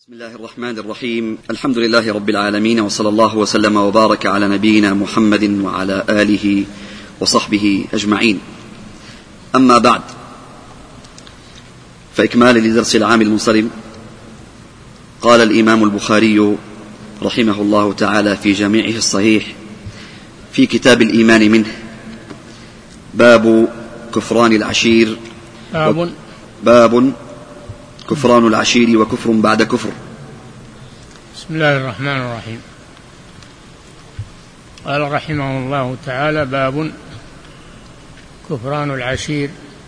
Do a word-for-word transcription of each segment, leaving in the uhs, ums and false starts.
بسم الله الرحمن الرحيم. الحمد لله رب العالمين، وصلى الله وسلم وبارك على نبينا محمد وعلى آله وصحبه أجمعين. أما بعد، فإكمال لدرس العام المنصرم، قال الإمام البخاري رحمه الله تعالى في جامعه الصحيح في كتاب الإيمان منه: باب كفران العشير. باب, باب كفران العشير وكفر بعد كفر. بسم الله الرحمن الرحيم. قال رحمه الله تعالى: باب كفران العشير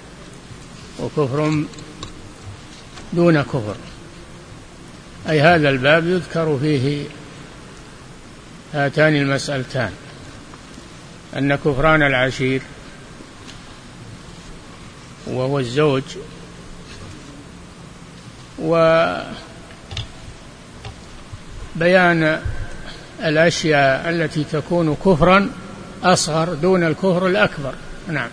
وكفر دون كفر. أي هذا الباب يذكر فيه هاتان المسألتان: أن كفران العشير وهو الزوج، وبيان الأشياء التي تكون كفرا أصغر دون الكفر الأكبر. نعم.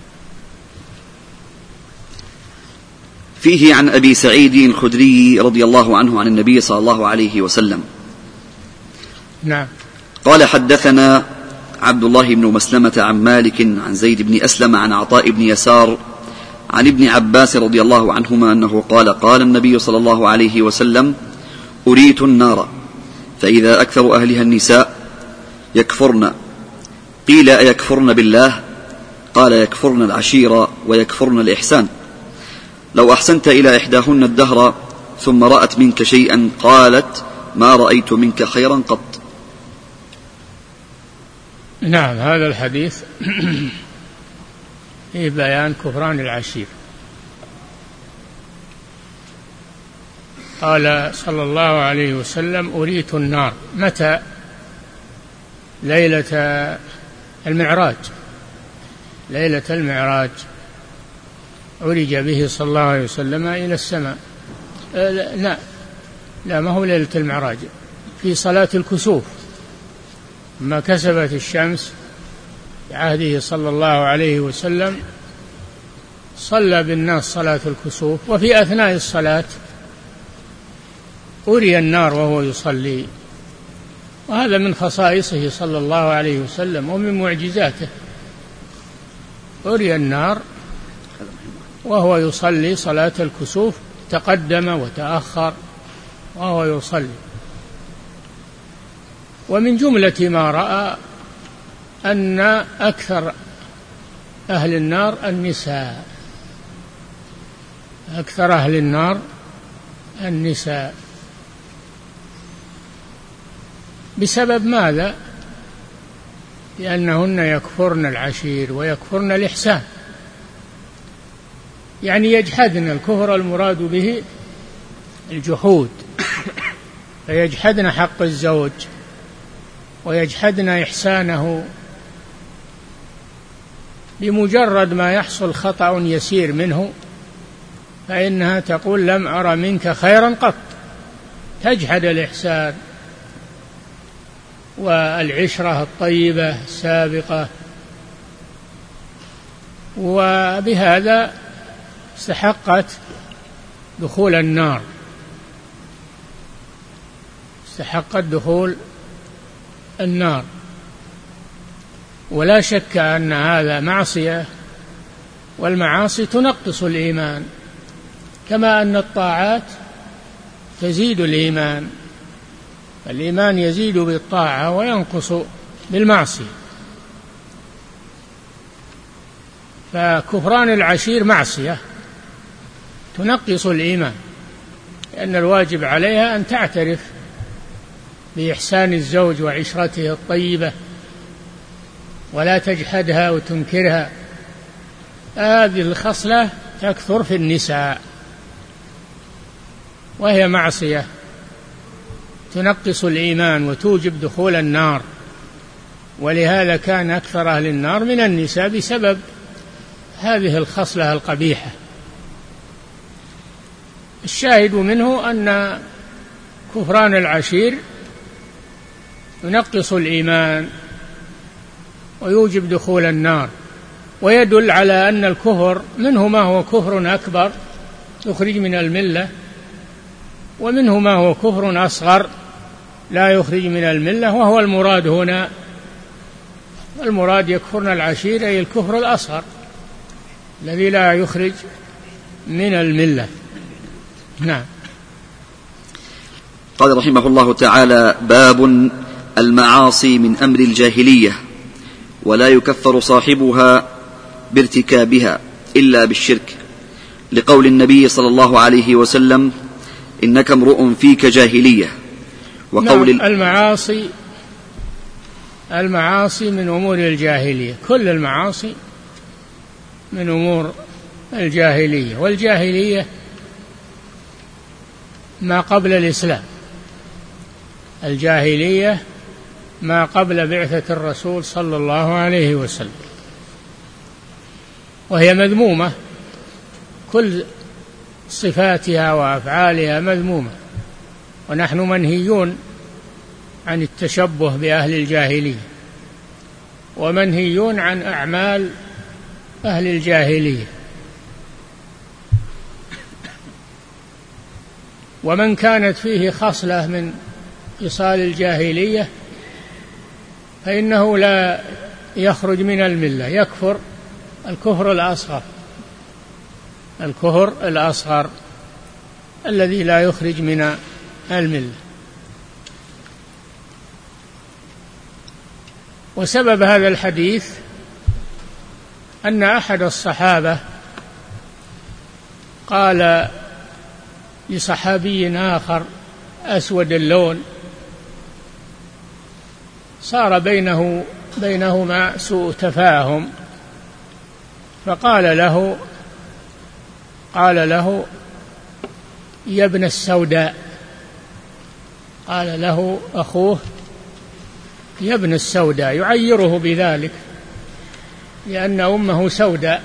فيه عن أبي سعيد الخدري رضي الله عنه عن النبي صلى الله عليه وسلم. نعم. قال: حدثنا عبد الله بن مسلمة عن مالك عن زيد بن أسلم عن عطاء بن يسار عن ابن عباس رضي الله عنهما أنه قال: قال النبي صلى الله عليه وسلم: أريت النار فإذا أكثر أهلها النساء يكفرن. قيل: أيكفرن بالله؟ قال: يكفرن العشير ويكفرن الإحسان. لو أحسنت إلى إحداهن الدهر ثم رأت منك شيئا قالت: ما رأيت منك خيرا قط. نعم. هذا الحديث في بيان كفران العشير. قال صلى الله عليه وسلم: أريت النار. متى؟ ليلة المعراج. ليلة المعراج عرج به صلى الله عليه وسلم إلى السماء. لا لا ما هو ليلة المعراج، في صلاة الكسوف، ما كسفت الشمس في عهده صلى الله عليه وسلم صلى بالناس صلاة الكسوف، وفي أثناء الصلاة أري النار وهو يصلي، وهذا من خصائصه صلى الله عليه وسلم ومن معجزاته. أري النار وهو يصلي صلاة الكسوف، تقدم وتأخر وهو يصلي. ومن جملة ما رأى أن أكثر أهل النار النساء، أكثر أهل النار النساء. بسبب ماذا؟ لأنهن يكفرن العشير ويكفرن الإحسان، يعني يجحدن الكفر المراد به الجحود، فيجحدن حق الزوج ويجحدن إحسانه. بمجرد ما يحصل خطأ يسير منه فإنها تقول: لم أرى منك خيرا قط. تجحد الإحسان والعشرة الطيبة السابقة، وبهذا استحقت دخول النار، استحقت دخول النار. ولا شك أن هذا معصية، والمعاصي تنقص الإيمان، كما أن الطاعات تزيد الإيمان. الإيمان يزيد بالطاعة وينقص بالمعصية. فكفران العشير معصية تنقص الإيمان، لأن الواجب عليها أن تعترف بإحسان الزوج وعشرته الطيبة ولا تجحدها وتنكرها. هذه الخصلة تكثر في النساء، وهي معصية تنقص الإيمان وتوجب دخول النار. ولهذا كان أكثر أهل النار من النساء بسبب هذه الخصلة القبيحة. الشاهد منه أن كفران العشير ينقص الإيمان ويوجب دخول النار، ويدل على أن الكفر منه ما هو كفر أكبر يخرج من الملة، ومنه ما هو كفر أصغر لا يخرج من الملة، وهو المراد هنا. المراد يكفرن العشيرة أي الكفر الأصغر الذي لا يخرج من الملة. نعم. قال رحمه الله تعالى: باب المعاصي من أمر الجاهلية، ولا يكفر صاحبها بارتكابها إلا بالشرك، لقول النبي صلى الله عليه وسلم: إنك امرؤ فيك جاهلية. وقول نعم. المعاصي المعاصي من أمور الجاهلية، كل المعاصي من أمور الجاهلية، والجاهلية ما قبل الإسلام، الجاهلية ما قبل بعثة الرسول صلى الله عليه وسلم، وهي مذمومة، كل صفاتها وأفعالها مذمومة، ونحن منهيون عن التشبه بأهل الجاهلية، ومنهيون عن أعمال أهل الجاهلية. ومن كانت فيه خصلة من خصال الجاهلية فإنه لا يخرج من الملة، يكفر الكفر الأصغر، الكفر الأصغر الذي لا يخرج من الملة. وسبب هذا الحديث أن أحد الصحابة قال لصحابي آخر أسود اللون صار بينه بينهما سوء تفاهم، فقال له قال له يا ابن السوداء، قال له أخوه يا ابن السوداء، يعيره بذلك لأن أمه سوداء،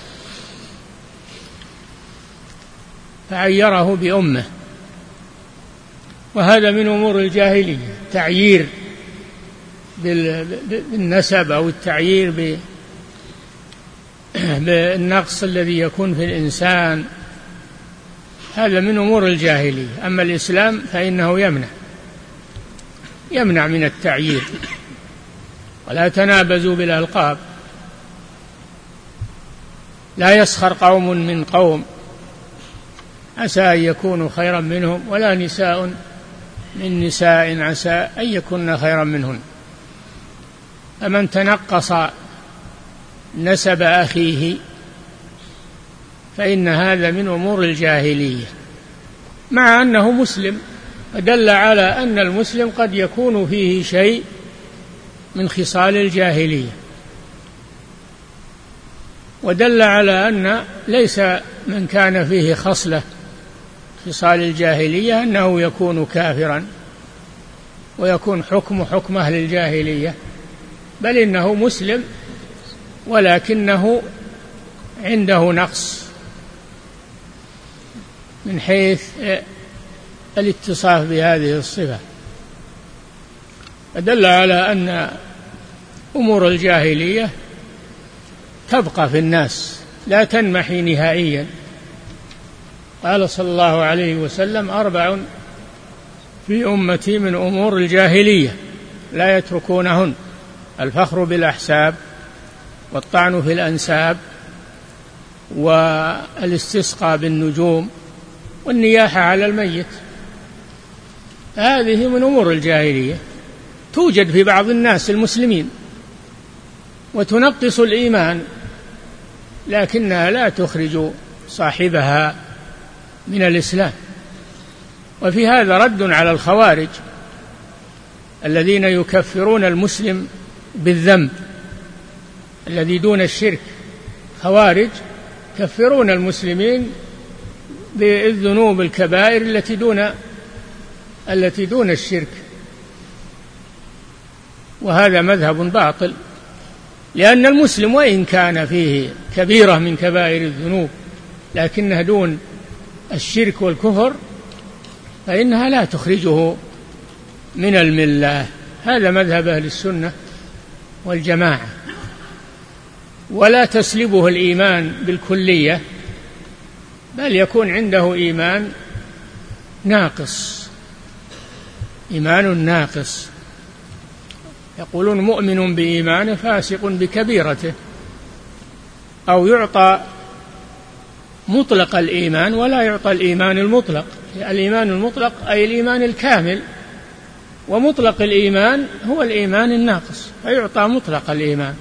فعيره بأمه. وهذا من أمور الجاهلية، تعيير بالنسب أو التعيير بالنقص الذي يكون في الإنسان، هذا من أمور الجاهلية. أما الإسلام فإنه يمنع يمنع من التعيير. ولا تنابزوا بالألقاب، لا يسخر قوم من قوم عسى أن يكونوا خيرا منهم، ولا نساء من نساء عسى أن يكون خيرا منهن. فمن تنقص نسب أخيه فإن هذا من أمور الجاهلية، مع أنه مسلم، فدل على أن المسلم قد يكون فيه شيء من خصال الجاهلية، ودل على أن ليس من كان فيه خصلة خصال الجاهلية أنه يكون كافرا ويكون حكم حكم أهل الجاهلية، بل إنه مسلم ولكنه عنده نقص من حيث الاتصاف بهذه الصفة. فدل على أن أمور الجاهلية تبقى في الناس لا تنمحي نهائيا. قال صلى الله عليه وسلم: أربع في أمتي من أمور الجاهلية لا يتركونهن: الفخر بالأحساب، والطعن في الأنساب، والاستسقاء بالنجوم، والنياحة على الميت. هذه من أمور الجاهلية، توجد في بعض الناس المسلمين وتنقص الإيمان، لكنها لا تخرج صاحبها من الإسلام. وفي هذا رد على الخوارج الذين يكفرون المسلم بالذنب الذي دون الشرك. خوارج يكفرون المسلمين بالذنوب الكبائر التي دون التي دون الشرك، وهذا مذهب باطل، لأن المسلم وإن كان فيه كبيرة من كبائر الذنوب لكنها دون الشرك والكفر فإنها لا تخرجه من الملة. هذا مذهب أهل السنة والجماعة. ولا تسلبه الإيمان بالكلية، بل يكون عنده إيمان ناقص، إيمان ناقص. يقولون مؤمن بإيمانه فاسق بكبيرته، أو يعطى مطلق الإيمان ولا يعطى الإيمان المطلق. الإيمان المطلق أي الإيمان الكامل، ومطلق الإيمان هو الإيمان الناقص، فيعطى مطلق الإيمان.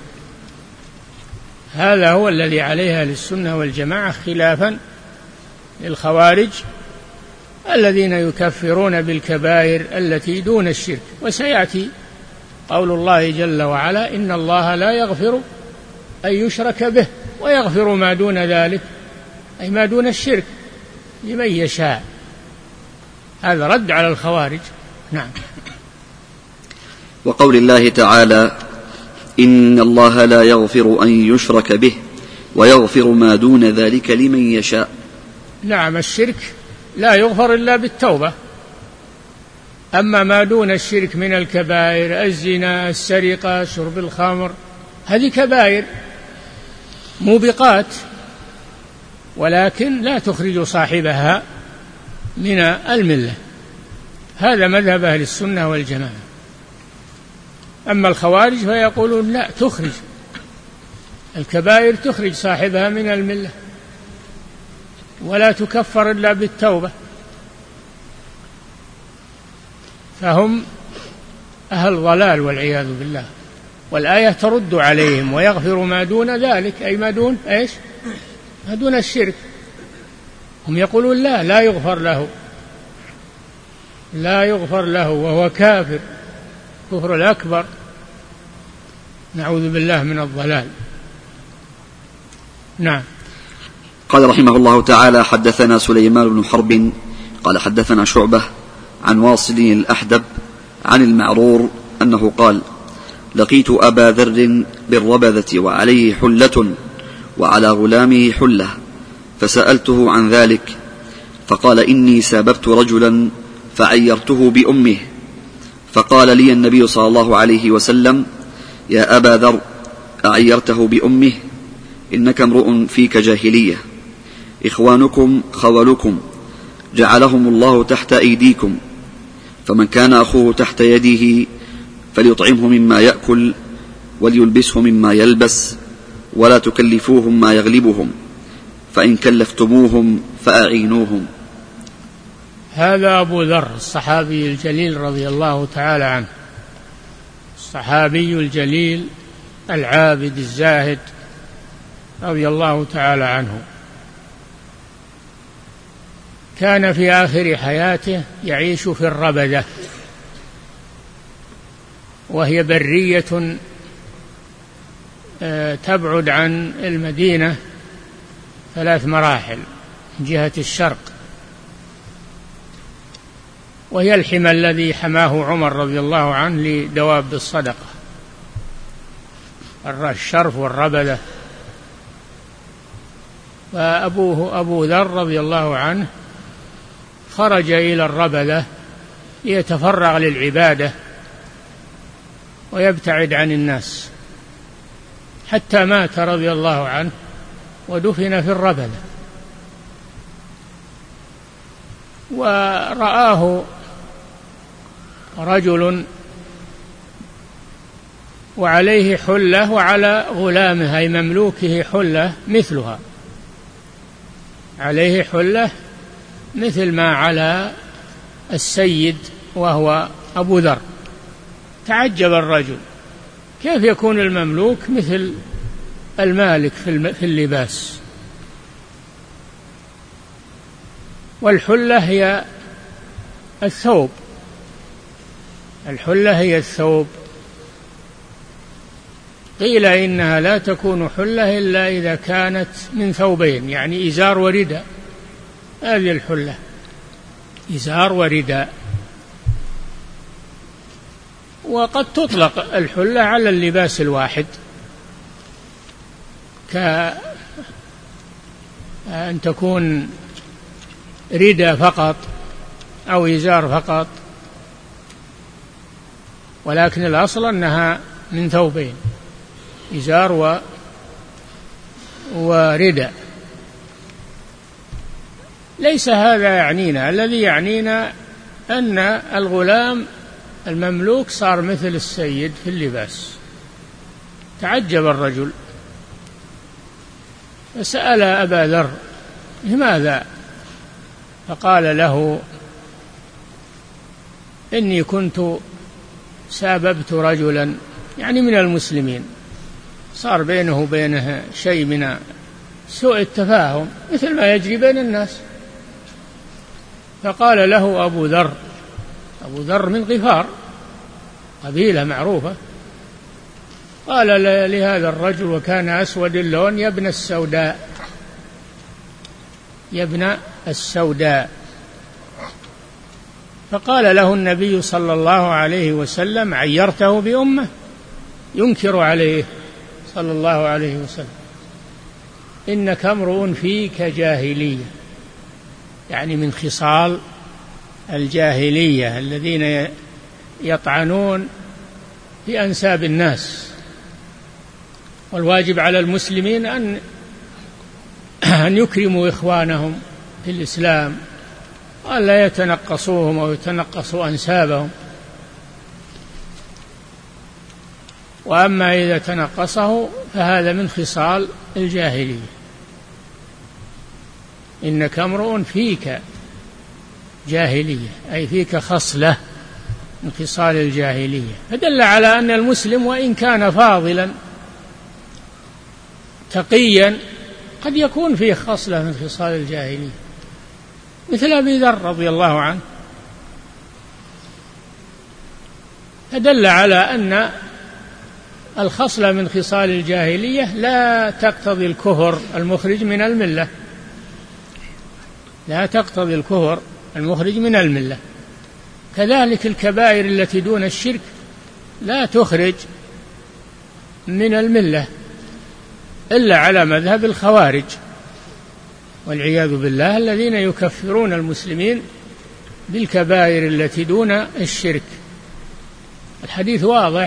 هذا هو الذي عليها للسنة والجماعة، خلافا للخوارج الذين يكفرون بالكبائر التي دون الشرك. وسيأتي قول الله جل وعلا: إن الله لا يغفر أن يشرك به ويغفر ما دون ذلك، أي ما دون الشرك، لمن يشاء. هذا رد على الخوارج. نعم. وقول الله تعالى: إن الله لا يغفر أن يشرك به ويغفر ما دون ذلك لمن يشاء. نعم، الشرك لا يغفر إلا بالتوبة، أما ما دون الشرك من الكبائر، الزنا، السرقة، شرب الخمر، هذه كبائر موبقات، ولكن لا تخرج صاحبها من الملة. هذا مذهب أهل السنة والجماعة. أما الخوارج فيقولون لا، تخرج الكبائر، تخرج صاحبها من الملة ولا تكفر إلا بالتوبة. فهم أهل ضلال والعياذ بالله. والآية ترد عليهم: ويغفر ما دون ذلك، أي ما دون إيش؟ ما دون الشرك. هم يقولون لا لا يغفر له، لا يغفر له وهو كافر كفر الأكبر، نعوذ بالله من الضلال. نعم. قال رحمه الله تعالى: حدثنا سليمان بن حرب قال حدثنا شعبة عن واصل الأحدب عن المعرور أنه قال: لقيت أبا ذر بالربذة وعليه حلة وعلى غلامه حلة، فسألته عن ذلك فقال: إني ساببت رجلا فعيرته بأمه، فقال لي النبي صلى الله عليه وسلم: يا أبا ذر، أعيرته بأمه؟ إنك امرؤ فيك جاهلية، إخوانكم خولكم، جعلهم الله تحت أيديكم، فمن كان أخوه تحت يده فليطعمه مما يأكل وليلبسه مما يلبس، ولا تكلفوهم ما يغلبهم، فإن كلفتموهم فأعينوهم. هذا أبو ذر الصحابي الجليل رضي الله تعالى عنه، الصحابي الجليل العابد الزاهد رضي الله تعالى عنه. كان في آخر حياته يعيش في الربذة، وهي برية تبعد عن المدينة ثلاث مراحل من جهة الشرق، وهي الحمى الذي حماه عمر رضي الله عنه لدواب الصدقة، الشرف والربذة. فأبوه أبو ذر رضي الله عنه خرج إلى الربذة ليتفرغ للعبادة ويبتعد عن الناس، حتى مات رضي الله عنه ودفن في الربذة. ورآه رجل وعليه حلة وعلى غلامه أي مملوكه حلة مثلها، عليه حلة مثل ما على السيد وهو أبو ذر. تعجب الرجل: كيف يكون المملوك مثل المالك في اللباس؟ والحلة هي الثوب، الحلة هي الثوب. قيل إنها لا تكون حلة إلا إذا كانت من ثوبين، يعني إزار ورداء، هذه الحلة، إزار ورداء. وقد تطلق الحلة على اللباس الواحد، كأن تكون رداء فقط أو إزار فقط، ولكن الأصل أنها من ثوبين، إزار و ورداء. ليس هذا يعنينا، الذي يعنينا أن الغلام المملوك صار مثل السيد في اللباس. تعجب الرجل فسأل أبا ذر: لماذا؟ فقال له: إني كنت ساببت رجلا، يعني من المسلمين، صار بينه وبينه شيء من سوء التفاهم مثل ما يجري بين الناس. فقال له أبو ذر، أبو ذر من غفار، قبيلة معروفة، قال لهذا الرجل وكان أسود اللون: يا ابن السوداء، يا ابن السوداء. فقال له النبي صلى الله عليه وسلم: عيرته بأمه؟ ينكر عليه صلى الله عليه وسلم: إنك امرؤ فيك جاهلية، يعني من خصال الجاهلية الذين يطعنون في أنساب الناس. والواجب على المسلمين أن أن يكرموا إخوانهم في الإسلام، وأن لا يتنقصوهم أو يتنقصوا أنسابهم. وأما إذا تنقصه فهذا من خصال الجاهلية. إنك امرؤ فيك جاهلية، أي فيك خصلة من خصال الجاهلية. فدل على أن المسلم وإن كان فاضلا تقيا قد يكون فيه خصلة من خصال الجاهلية، مثل أبي ذر رضي الله عنه. فدل على أن الخصلة من خصال الجاهلية لا تقتضي الكفر المخرج من الملة، لا تقتضي الكفر المخرج من الملة. كذلك الكبائر التي دون الشرك لا تخرج من الملة إلا على مذهب الخوارج والعياذ بالله، الذين يكفرون المسلمين بالكبائر التي دون الشرك. الحديث واضح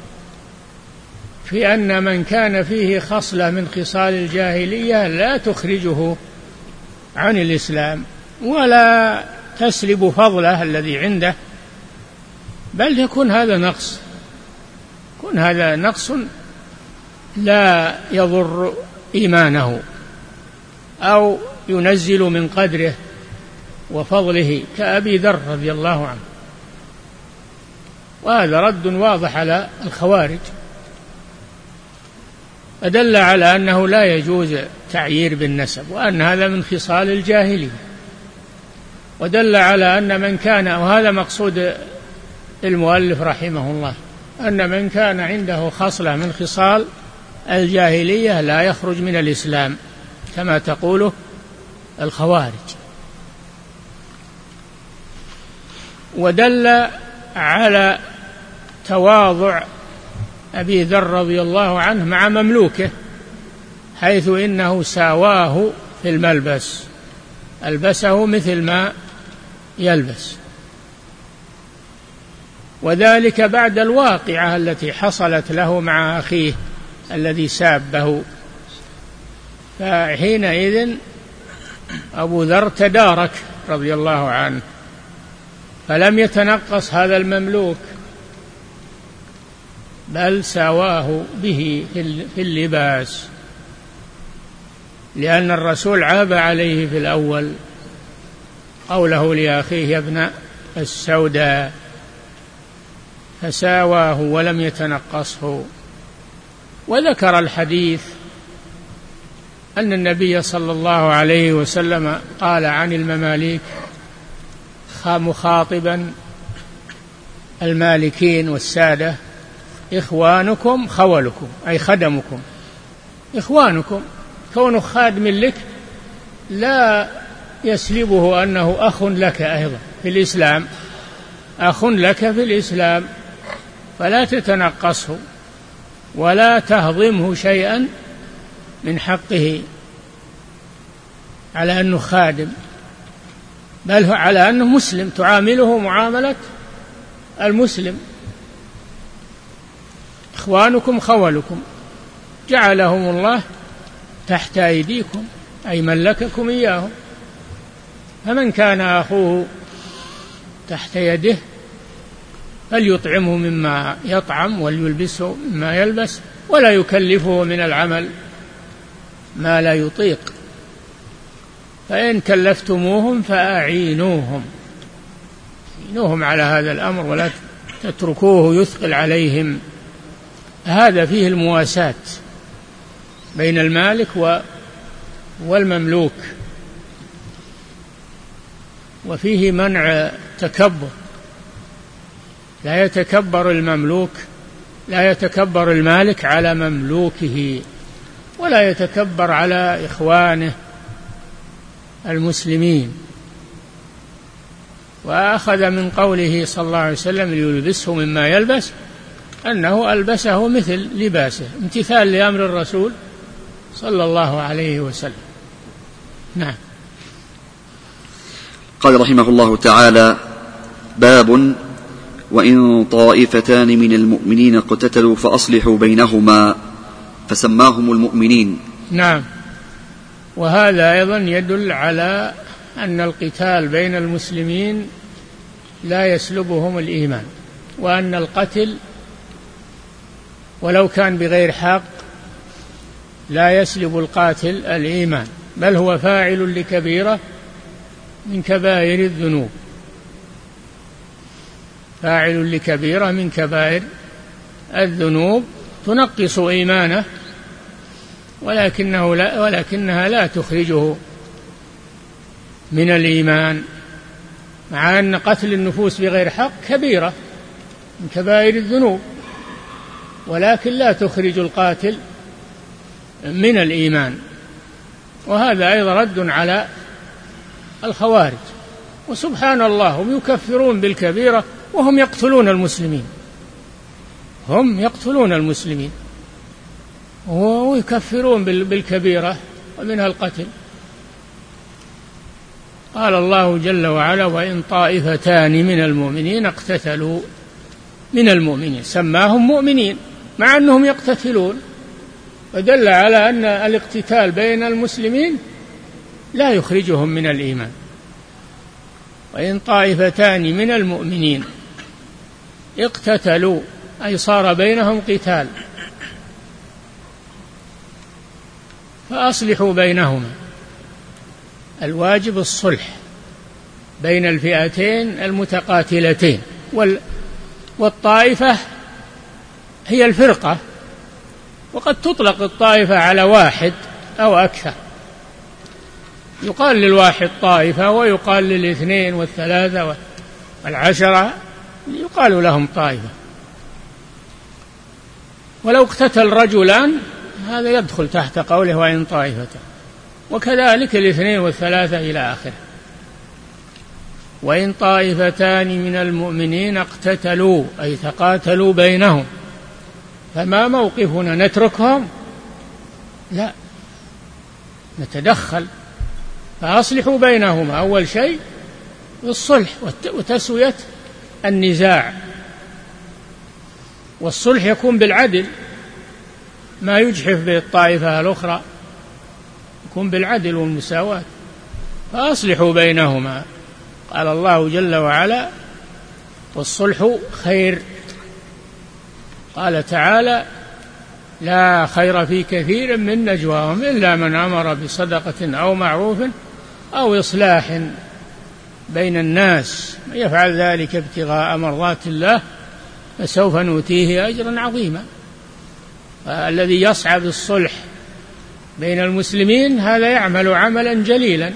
في أن من كان فيه خصلة من خصال الجاهلية لا تخرجه عن الإسلام ولا تسلب فضله الذي عنده، بل يكون هذا نقص، يكون هذا نقص لا يضر إيمانه أو ينزل من قدره وفضله، كأبي ذر رضي الله عنه. وهذا رد واضح على الخوارج، أدل على أنه لا يجوز تعيير بالنسب، وأن هذا من خصال الجاهلية. ودل على أن من كان، وهذا مقصود المؤلف رحمه الله، أن من كان عنده خصلة من خصال الجاهلية لا يخرج من الإسلام كما تقوله الخوارج. ودل على تواضع أبي ذر رضي الله عنه مع مملوكه، حيث إنه ساواه في الملبس، ألبسه مثل ما يلبس، وذلك بعد الواقعة التي حصلت له مع أخيه الذي سابه. فحينئذ أبو ذر تدارك رضي الله عنه، فلم يتنقص هذا المملوك، بل ساواه به في اللباس، لأن الرسول عاب عليه في الأول قوله لأخيه يا ابن السوداء، فساواه ولم يتنقصه. وذكر الحديث أن النبي صلى الله عليه وسلم قال عن المماليك مخاطبا المالكين والسادة: إخوانكم خولكم، أي خدمكم، إخوانكم. كونه خادم لك لا يسلبه أنه أخ لك أيضا في الإسلام، أخ لك في الإسلام، فلا تتنقصه ولا تهضمه شيئا من حقه على أنه خادم، بل على أنه مسلم، تعامله معاملة المسلم. إخوانكم خولكم، جعلهم الله تحت أيديكم، أي ملككم إياهم. فمن كان أخوه تحت يده فليطعمه مما يطعم وليلبسه مما يلبس ولا يكلفه من العمل ما لا يطيق، فإن كلفتموهم فأعينوهم أعينوهم على هذا الأمر ولا تتركوه يثقل عليهم. هذا فيه المواساة بين المالك والمملوك، وفيه منع تكبر، لا يتكبر المملوك لا يتكبر المالك على مملوكه ولا يتكبر على إخوانه المسلمين. وأخذ من قوله صلى الله عليه وسلم ليلبسه مما يلبس أنه ألبسه مثل لباسه، امتثال لأمر الرسول صلى الله عليه وسلم. نعم. قال رحمه الله تعالى: باب: وإن طائفتان من المؤمنين اقتتلوا فأصلحوا بينهما، فسماهم المؤمنين. نعم. وهذا أيضا يدل على أن القتال بين المسلمين لا يسلبهم الإيمان، وأن القتل ولو كان بغير حق لا يسلب القاتل الإيمان، بل هو فاعل لكبيرة من كبائر الذنوب، فاعل لكبيرة من كبائر الذنوب تنقص إيمانه، ولكنه لا ولكنها لا تخرجه من الإيمان، مع أن قتل النفوس بغير حق كبيرة من كبائر الذنوب، ولكن لا تخرج القاتل من الإيمان. وهذا أيضا رد على الخوارج. وسبحان الله، هم يكفرون بالكبيرة وهم يقتلون المسلمين، هم يقتلون المسلمين ويكفرون بالكبيرة ومنها القتل. قال الله جل وعلا: وإن طائفتان من المؤمنين اقتتلوا من المؤمنين، سماهم مؤمنين مع أنهم يقتتلون، ودل على أن الاقتتال بين المسلمين لا يخرجهم من الإيمان. وإن طائفتان من المؤمنين اقتتلوا أي صار بينهم قتال فأصلحوا بينهما. الواجب الصلح بين الفئتين المتقاتلتين، والطائفة هي الفرقة، وقد تطلق الطائفة على واحد أو أكثر، يقال للواحد طائفة ويقال للاثنين والثلاثة والعشرة يقال لهم طائفة. ولو اقتتل رجلان هذا يدخل تحت قوله وإن طائفة، وكذلك الاثنين والثلاثة إلى آخره. وإن طائفتان من المؤمنين اقتتلوا أي تقاتلوا بينهم، فما موقفنا؟ نتركهم؟ لا، نتدخل. فأصلحوا بينهما، أول شيء الصلح وتسوية النزاع، والصلح يكون بالعدل، ما يجحف به الطائفة الأخرى، يكون بالعدل والمساواة. فأصلحوا بينهما. قال الله جل وعلا: والصلح خير. قال تعالى: لا خير في كثير من نجواهم إلا من أمر بصدقة أو معروف أو إصلاح بين الناس، يفعل ذلك ابتغاء مرضات الله فسوف نؤتيه أجرا عظيما. الذي يسعى بالصلح بين المسلمين هذا يعمل عملا جليلا،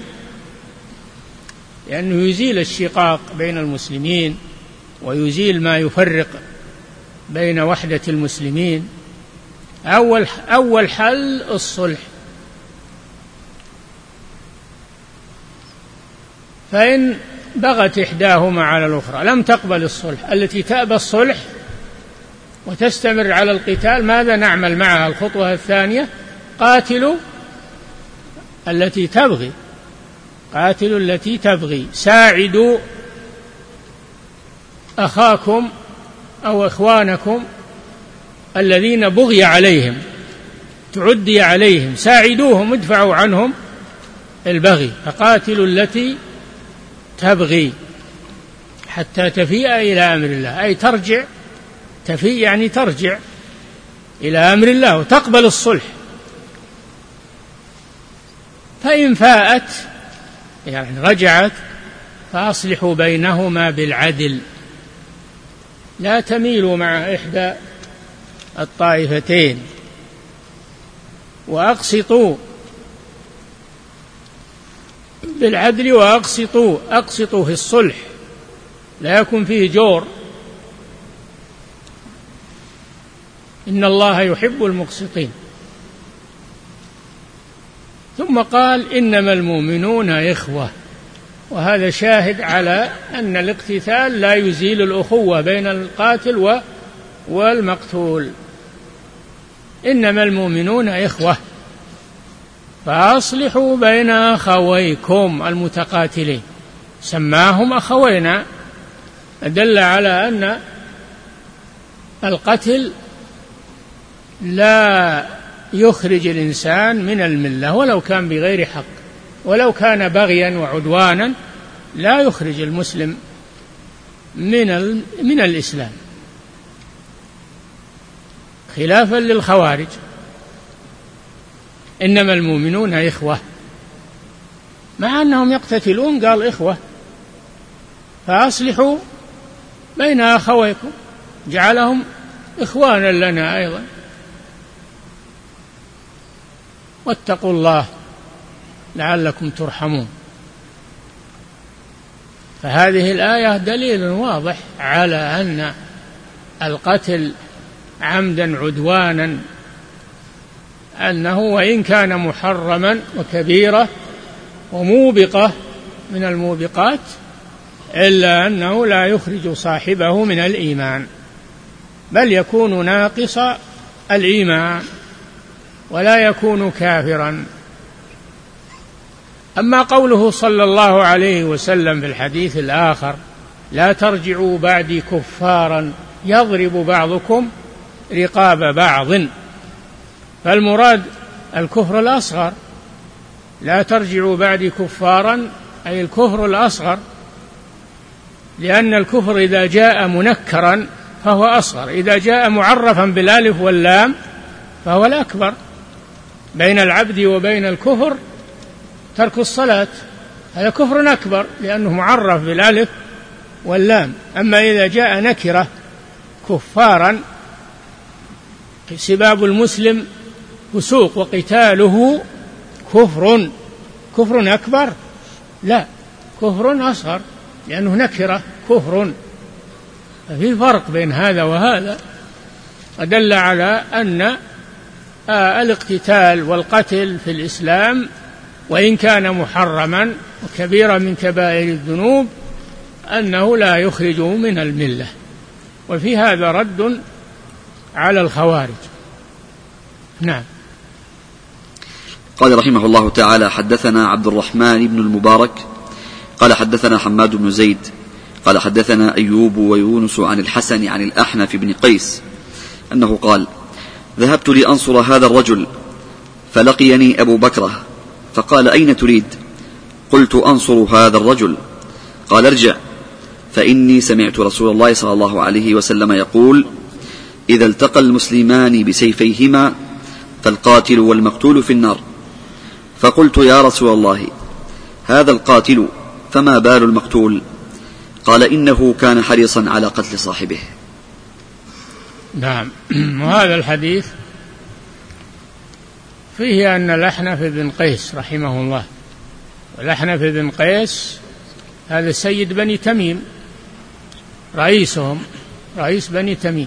لأنه يزيل الشقاق بين المسلمين ويزيل ما يفرق بين وحدة المسلمين. أول أول حل الصلح. فإن بغت إحداهما على الأخرى لم تقبل الصلح، التي تأبى الصلح وتستمر على القتال، ماذا نعمل معها؟ الخطوة الثانية: قاتلوا التي تبغي، قاتلوا التي تبغي، ساعدوا أخاكم أو إخوانكم الذين بغي عليهم، تعدي عليهم، ساعدوهم، ادفعوا عنهم البغي. فقاتلوا التي تبغي حتى تفيء إلى أمر الله، أي ترجع، تفيء يعني ترجع إلى أمر الله وتقبل الصلح. فإن فاءت يعني رجعت فأصلحوا بينهما بالعدل، لا تميلوا مع إحدى الطائفتين، وأقسطوا بالعدل وأقسطوا، أقسطوا في الصلح، لا يكون فيه جور، إن الله يحب المقسطين. ثم قال إنما المؤمنون إخوة، وهذا شاهد على أن الاقتتال لا يزيل الأخوة بين القاتل والمقتول. إنما المؤمنون إخوة فأصلحوا بين أخويكم المتقاتلين، سماهم أخوينا، دل على أن القتل لا يخرج الإنسان من الملة ولو كان بغير حق، ولو كان بغيا وعدوانا لا يخرج المسلم من من الإسلام، خلافا للخوارج. إنما المؤمنون إخوة، مع أنهم يقتتلون قال إخوة، فأصلحوا بين أخويكم، جعلهم إخوانا لنا أيضا. واتقوا الله لعلكم ترحمون. فهذه الآية دليل واضح على أن القتل عمدا عدوانا أنه وإن كان محرما وكبيرة وموبقة من الموبقات إلا أنه لا يخرج صاحبه من الإيمان، بل يكون ناقص الإيمان ولا يكون كافرا. أما قوله صلى الله عليه وسلم في الحديث الآخر لا ترجعوا بعدي كفارا يضرب بعضكم رقاب بعض، فالمراد الكفر الأصغر، لا ترجعوا بعدي كفارا أي الكفر الأصغر، لأن الكفر إذا جاء منكرا فهو أصغر، إذا جاء معرفا بالألف واللام فهو الأكبر. بين العبد وبين الكفر ترك الصلاة، هذا كفر أكبر لأنه معرف بالألف واللام. أما إذا جاء نكرة كفارا سباب المسلم فسوق وقتاله كفر، كفر أكبر؟ لا، كفر أصغر لأنه نكرة كفر. ففي فرق بين هذا وهذا، ودل على أن آه الاقتتال والقتل في الإسلام وإن كان محرما وكبيرا من كبائر الذنوب أنه لا يخرجه من الملة. وفي هذا رد على الخوارج. نعم. قال رحمه الله تعالى حدثنا عبد الرحمن بن المبارك قال حدثنا حماد بن زيد قال حدثنا أيوب ويونس عن الحسن عن الأحنف بن قيس أنه قال ذهبت لأنصر هذا الرجل فلقيني أبو بكرة فقال أين تريد؟ قلت أنصر هذا الرجل. قال ارجع فإني سمعت رسول الله صلى الله عليه وسلم يقول إذا التقى المسلمان بسيفيهما فالقاتل والمقتول في النار. فقلت يا رسول الله هذا القاتل فما بال المقتول؟ قال إنه كان حريصا على قتل صاحبه. نعم. وهذا الحديث فيه أن الأحنف بن قيس رحمه الله، والأحنف بن قيس هذا سيد بني تميم، رئيسهم، رئيس بني تميم،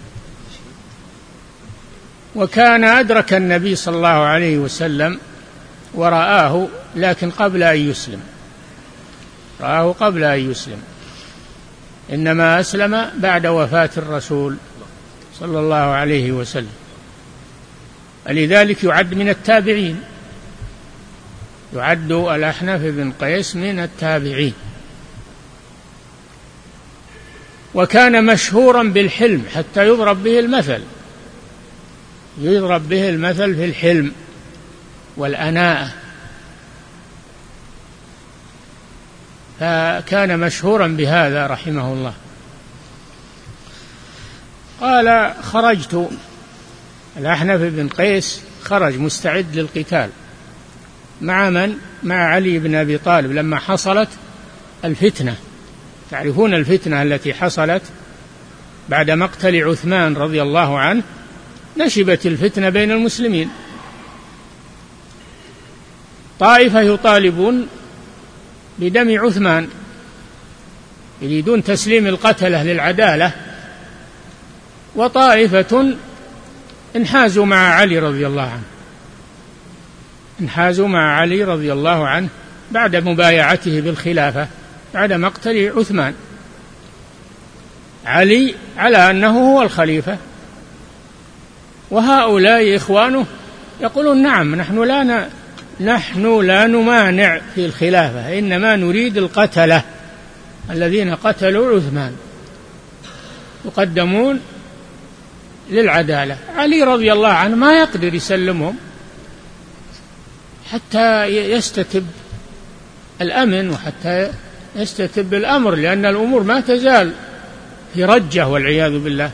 وكان أدرك النبي صلى الله عليه وسلم ورآه لكن قبل أن يسلم، رآه قبل أن يسلم، إنما أسلم بعد وفاة الرسول صلى الله عليه وسلم، ولذلك يعد من التابعين، يعد الأحنف بن قيس من التابعين. وكان مشهورا بالحلم حتى يضرب به المثل، يضرب به المثل في الحلم والأناءة. فكان مشهورا بهذا رحمه الله. قال: خرجت، الأحنف بن قيس خرج مستعد للقتال مع من؟ مع علي بن أبي طالب لما حصلت الفتنة. تعرفون الفتنة التي حصلت بعد مقتل عثمان رضي الله عنه، نشبت الفتنة بين المسلمين، طائفة يطالبون بدم عثمان، يريدون تسليم القتلة للعدالة، وطائفة انحازوا مع علي رضي الله عنه انحازوا مع علي رضي الله عنه بعد مبايعته بالخلافة بعد مقتل عثمان، علي على أنه هو الخليفة، وهؤلاء إخوانه يقولون: نعم، نحن لا ن... نحن لا نمانع في الخلافة، إنما نريد القتلة الذين قتلوا عثمان يقدمون للعدالة. علي رضي الله عنه ما يقدر يسلمهم حتى يستتب الأمن وحتى يستتب الأمر، لأن الأمور ما تزال في رجة والعياذ بالله.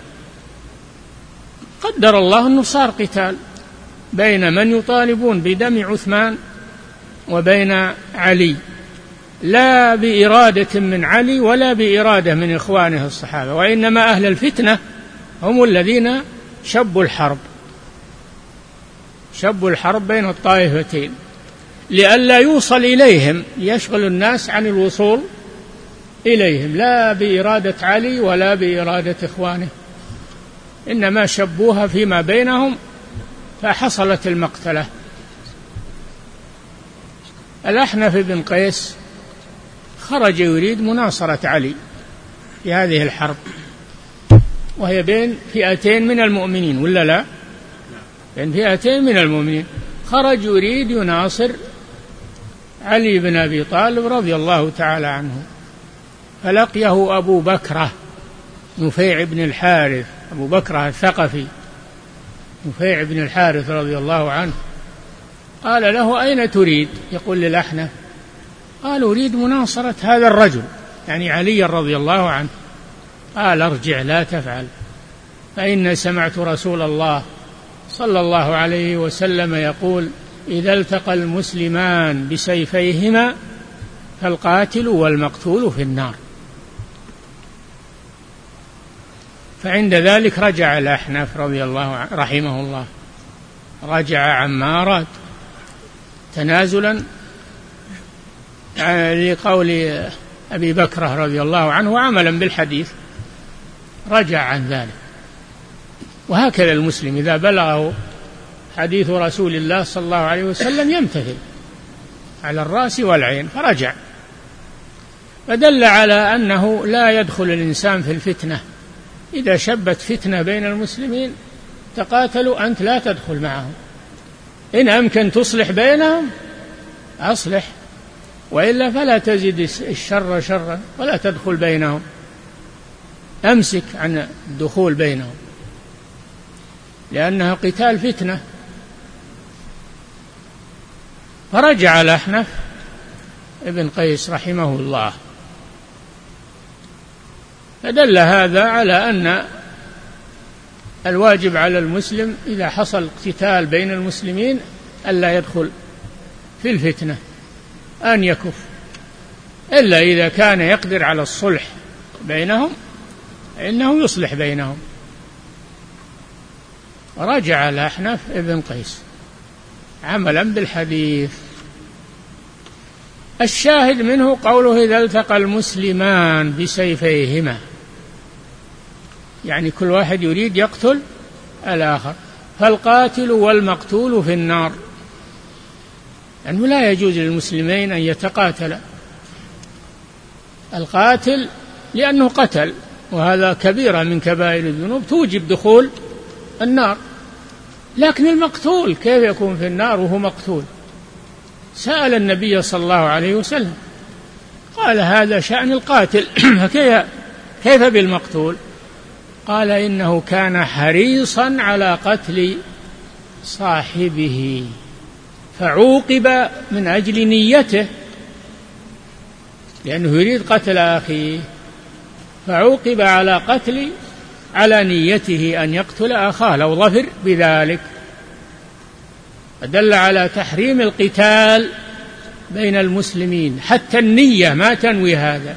قدر الله أنه صار قتال بين من يطالبون بدم عثمان وبين علي، لا بإرادة من علي ولا بإرادة من إخوانه الصحابة، وإنما أهل الفتنة هم الذين شبوا الحرب شبوا الحرب بين الطائفتين لئلا يوصل إليهم، يشغل الناس عن الوصول إليهم، لا بإرادة علي ولا بإرادة إخوانه، إنما شبوها فيما بينهم فحصلت المقتلة. الأحنف بن قيس خرج يريد مناصرة علي في هذه الحرب، وهي بين فئتين من المؤمنين، ولا لا؟ بين فئتين من المؤمنين، خرج يريد يناصر علي بن أبي طالب رضي الله تعالى عنه، فلقيه أبو بكرة نفيع بن الحارث، أبو بكرة الثقفي نفيع بن الحارث رضي الله عنه، قال له: أين تريد؟ يقول للأحنف. قال: أريد مناصرة هذا الرجل، يعني علي رضي الله عنه. قال: ارجع، لا تفعل، فإن سمعت رسول الله صلى الله عليه وسلم يقول: إذا التقى المسلمان بسيفيهما فالقاتل والمقتول في النار. فعند ذلك رجع الأحنف رضي الله عنه رحمه الله، رجع عما أراد تنازلا لقول أبي بكر رضي الله عنه وعملا بالحديث، رجع عن ذلك. وهكذا المسلم إذا بلغه حديث رسول الله صلى الله عليه وسلم يمتثل على الرأس والعين، فرجع، فدل على أنه لا يدخل الإنسان في الفتنة. إذا شبت فتنة بين المسلمين تقاتلوا، أنت لا تدخل معهم، إن أمكن تصلح بينهم أصلح، وإلا فلا تزد الشر شرا ولا تدخل بينهم، أمسك عن الدخول بينهم، لأنها قتال فتنة. فرجع الأحنف ابن قيس رحمه الله، فدل هذا على أن الواجب على المسلم إذا حصل قتال بين المسلمين ألا يدخل في الفتنة، أن يكف، إلا إذا كان يقدر على الصلح بينهم إنه يصلح بينهم. رجع الأحنف ابن قيس عملا بالحديث. الشاهد منه قوله: إذا التقى المسلمان بسيفيهما، يعني كل واحد يريد يقتل الآخر، فالقاتل والمقتول في النار، لأنه يعني لا يجوز للمسلمين أن يتقاتلا. القاتل لأنه قتل، وهذا كبيرة من كبائر الذنوب توجب دخول النار، لكن المقتول كيف يكون في النار وهو مقتول؟ سأل النبي صلى الله عليه وسلم قال: هذا شأن القاتل كيف بالمقتول؟ قال: إنه كان حريصا على قتل صاحبه فعوقب من أجل نيته، لأنه يريد قتل أخيه، فعوقب على قتل على نيته أن يقتل أخاه لو ظفر بذلك، فدل على تحريم القتال بين المسلمين، حتى النية ما تنوي هذا،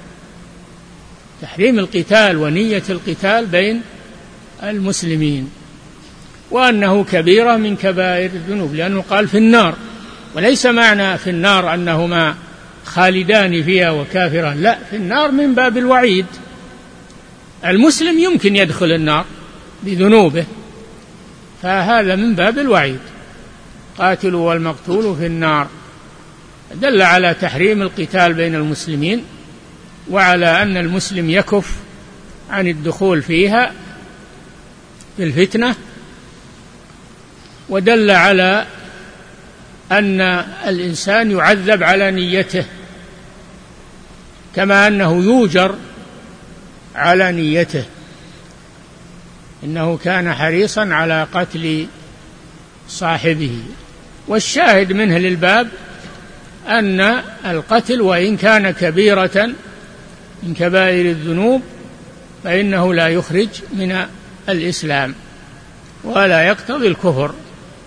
تحريم القتال ونية القتال بين المسلمين، وأنه كبيرة من كبائر الذنوب، لأنه قال في النار، وليس معنى في النار أنهما خالدان فيها وكافران، لا، في النار من باب الوعيد. المسلم يمكن يدخل النار بذنوبه، فهذا من باب الوعيد، قاتل والمقتول في النار، دل على تحريم القتال بين المسلمين، وعلى أن المسلم يكف عن الدخول فيها بالفتنة، ودل على أن الإنسان يعذب على نيته، كما أنه يوجر على نيته، إنه كان حريصا على قتل صاحبه. والشاهد منه للباب أن القتل وإن كان كبيرة من كبائر الذنوب فإنه لا يخرج من الإسلام ولا يقتضي الكفر،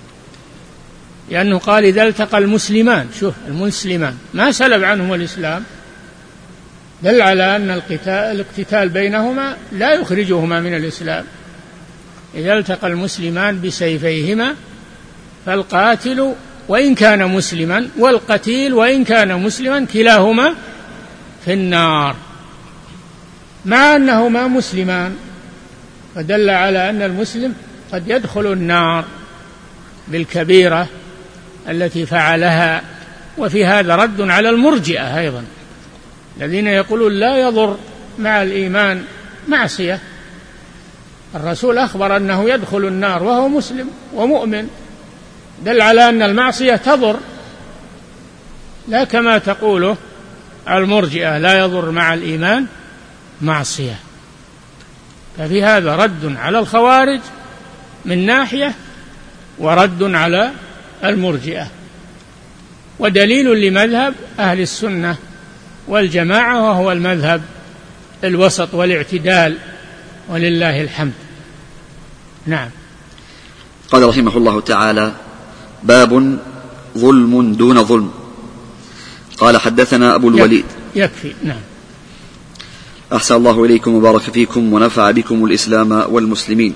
لأنه قال إذا التقى المسلمان، شوف المسلمان ما سلب عنهم الإسلام، دل على أن القتال, الاقتتال بينهما لا يخرجهما من الإسلام. إذا التقى المسلمان بسيفيهما فالقاتل وإن كان مسلما والقتيل وإن كان مسلما كلاهما في النار، مع أنهما مسلمان، فدل على أن المسلم قد يدخل النار بالكبيرة التي فعلها. وفي هذا رد على المرجئة أيضا الذين يقولون لا يضر مع الإيمان معصية، الرسول أخبر أنه يدخل النار وهو مسلم ومؤمن، دل على أن المعصية تضر، لا كما تقوله المرجئة لا يضر مع الإيمان معصية. ففي هذا رد على الخوارج من ناحية، ورد على المرجئة، ودليل لمذهب أهل السنة والجماعة، وهو المذهب الوسط والاعتدال، ولله الحمد. نعم. قال رحمه الله تعالى: باب ظلم دون ظلم. قال حدثنا أبو الوليد. يكفي. نعم. أحسن الله إليكم وبارك فيكم ونفع بكم الإسلام والمسلمين.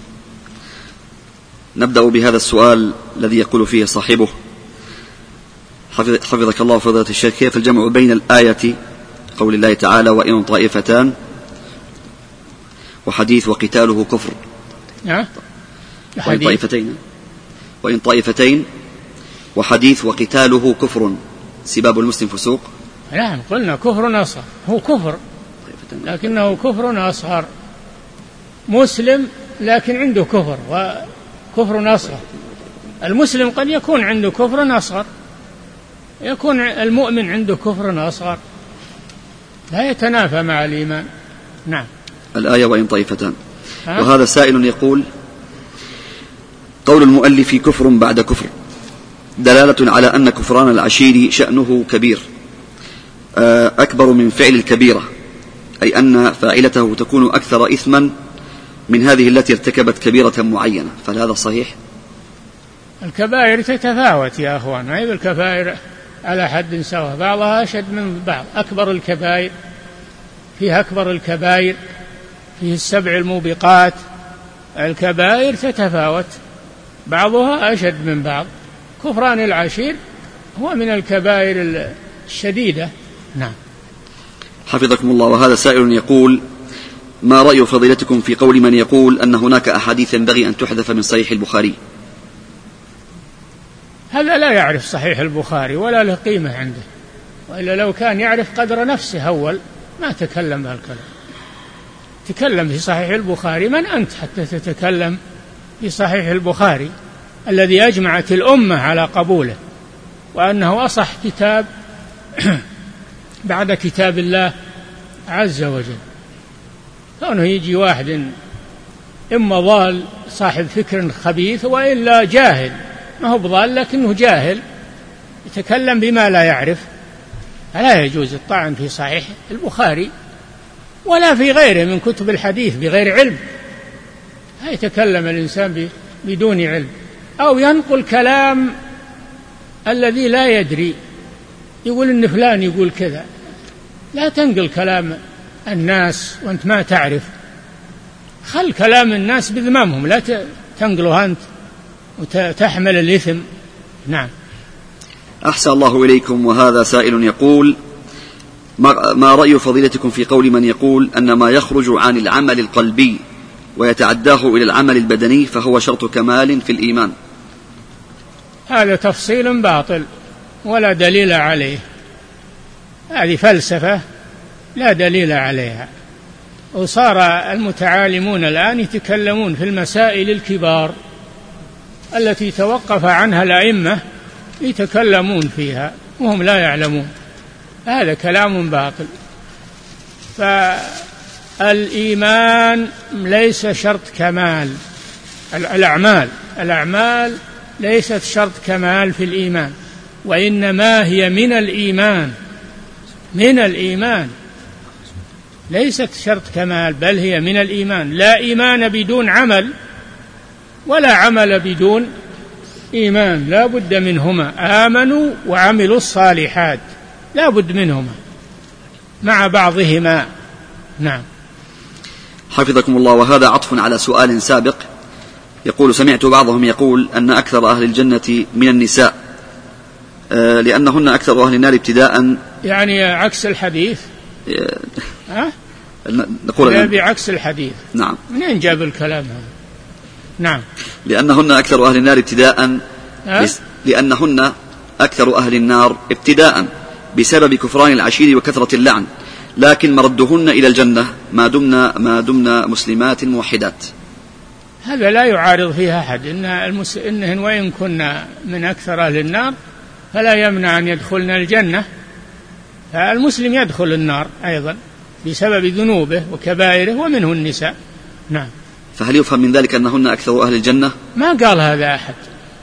نبدأ بهذا السؤال الذي يقول فيه صاحبه: حفظك الله فضيلة الشيخ، كيف الجمع بين الآية قول الله تعالى وإن طائفتان وحديث وقتاله كفر؟ نعم. وإن طائفتين وإن طائفتين وحديث وقتاله كفر سباب المسلم فسوق. نعم، قلنا كفر أصغر، هو كفر لكنه كفر أصغر، مسلم لكن عنده كفر وكفر أصغر. المسلم قد يكون عنده كفر أصغر، يكون المؤمن عنده كفر أصغر، لا يتنافى مع الإيمان. نعم. الآية وإن طائفتان. وهذا سائل يقول: قول المؤلف كفر بعد كفر دلالة على أن كفران العشير شأنه كبير أكبر من فعل الكبيرة، أي أن فاعلته تكون أكثر إثما من هذه التي ارتكبت كبيرة معينة، فهل هذا صحيح؟ الكبائر تتفاوت يا أخوان، ما هي الكبائر على حد سواء، بعضها أشد من بعض. أكبر الكبائر فيه أكبر الكبائر فيه السبع الموبقات، الكبائر تتفاوت بعضها أشد من بعض. كفران العشير هو من الكبائر الشديدة. نعم. حفظكم الله. وهذا سائل يقول: ما رأي فضيلتكم في قول من يقول أن هناك أحاديث ينبغي أن تحذف من صحيح البخاري؟ هذا لا يعرف صحيح البخاري ولا له قيمة عنده، وإلا لو كان يعرف قدر نفسه أول ما تكلم بهالكلام. تكلم في صحيح البخاري، من أنت حتى تتكلم في صحيح البخاري الذي أجمعت الأمة على قبوله، وأنه أصح كتاب بعد كتاب الله عز وجل. كونه يجي واحد إما ضال صاحب فكر خبيث وإلا جاهل، ما هو بضال لكنه جاهل، يتكلم بما لا يعرف، لا يجوز الطعن في صحيح البخاري ولا في غيره من كتب الحديث بغير علم. لا يتكلم الإنسان بدون علم أو ينقل كلام الذي لا يدري، يقول إن فلان يقول كذا. لا تنقل كلام الناس وأنت ما تعرف، خل كلام الناس بذممهم، لا تنقله أنت وتحمل الإثم. نعم. أحسن الله إليكم. وهذا سائل يقول: ما رأي فضيلتكم في قول من يقول أن ما يخرج عن العمل القلبي ويتعداه إلى العمل البدني فهو شرط كمال في الإيمان؟ هذا تفصيل باطل ولا دليل عليه، هذه فلسفة لا دليل عليها. وصار المتعالمون الآن يتكلمون في المسائل الكبار التي توقف عنها الأئمة، يتكلمون فيها وهم لا يعلمون. هذا كلام باطل. فالإيمان ليس شرط كمال، الأعمال الأعمال ليست شرط كمال في الإيمان، وإنما هي من الإيمان، من الإيمان، ليست شرط كمال بل هي من الإيمان. لا إيمان بدون عمل ولا عمل بدون إيمان، لا بد منهما. آمنوا وعملوا الصالحات، لا بد منهما مع بعضهما. نعم. حفظكم الله. وهذا عطف على سؤال سابق. يقول: سمعت بعضهم يقول أن أكثر أهل الجنة من النساء لأنهن أكثر أهل النار ابتداء. يعني عكس الحديث. ها؟ نقول بعكس الحديث. نعم. منين جاب الكلام هذا؟ نعم. لأنهن أكثر أهل النار ابتداء بس لأنهن أكثر أهل النار ابتداء بسبب كفران العشير وكثرة اللعن، لكن مردهن إلى الجنة ما دمنا ما دمنا مسلمات موحدات. هذا لا يعارض فيها أحد. إن المس... إنهن وإن كنا من أكثر أهل النار فلا يمنع أن يدخلن الجنة. فالمسلم يدخل النار أيضا بسبب ذنوبه وكبائره ومنه النساء. نعم. فهل يفهم من ذلك أنهن أكثر أهل الجنة؟ ما قال هذا أحد،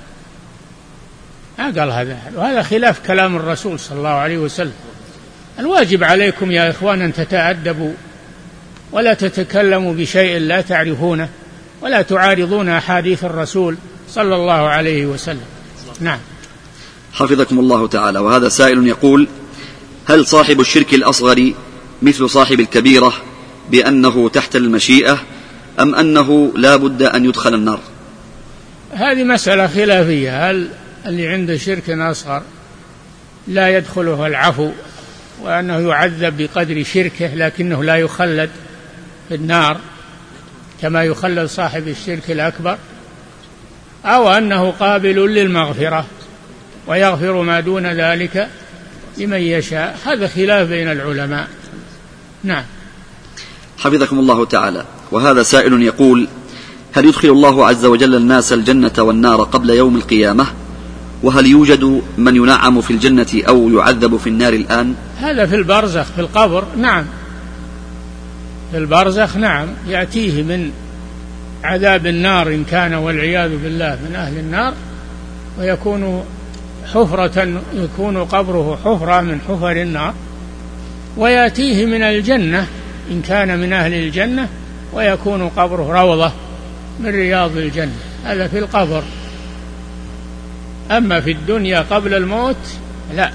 ما قال هذا أحد، وهذا خلاف كلام الرسول صلى الله عليه وسلم. الواجب عليكم يا إخوان أن تتأدبوا ولا تتكلموا بشيء لا تعرفونه ولا تعارضون أحاديث الرسول صلى الله عليه وسلم. نعم. حفظكم الله تعالى. وهذا سائل يقول: هل صاحب الشرك الأصغر مثل صاحب الكبيرة بأنه تحت المشيئة أم أنه لا بد أن يدخل النار؟ هذه مسألة خلافية. هل اللي عنده شرك أصغر لا يدخله العفو وأنه يعذب بقدر شركه لكنه لا يخلد في النار كما يخلد صاحب الشرك الأكبر، أو أنه قابل للمغفرة ويغفر ما دون ذلك لمن يشاء؟ هذا خلاف بين العلماء. نعم. حفظكم الله تعالى. وهذا سائل يقول: هل يدخل الله عز وجل الناس الجنة والنار قبل يوم القيامة؟ وهل يوجد من ينعم في الجنة أو يعذب في النار الآن؟ هذا في البرزخ، في القبر. نعم، في البرزخ. نعم، يأتيه من عذاب النار إن كان والعياذ بالله من أهل النار، ويكون حفرة، يكون قبره حفرة من حفر النار، ويأتيه من الجنة إن كان من أهل الجنة، ويكون قبره روضة من رياض الجنة. هذا في القبر. أما في الدنيا قبل الموت لا،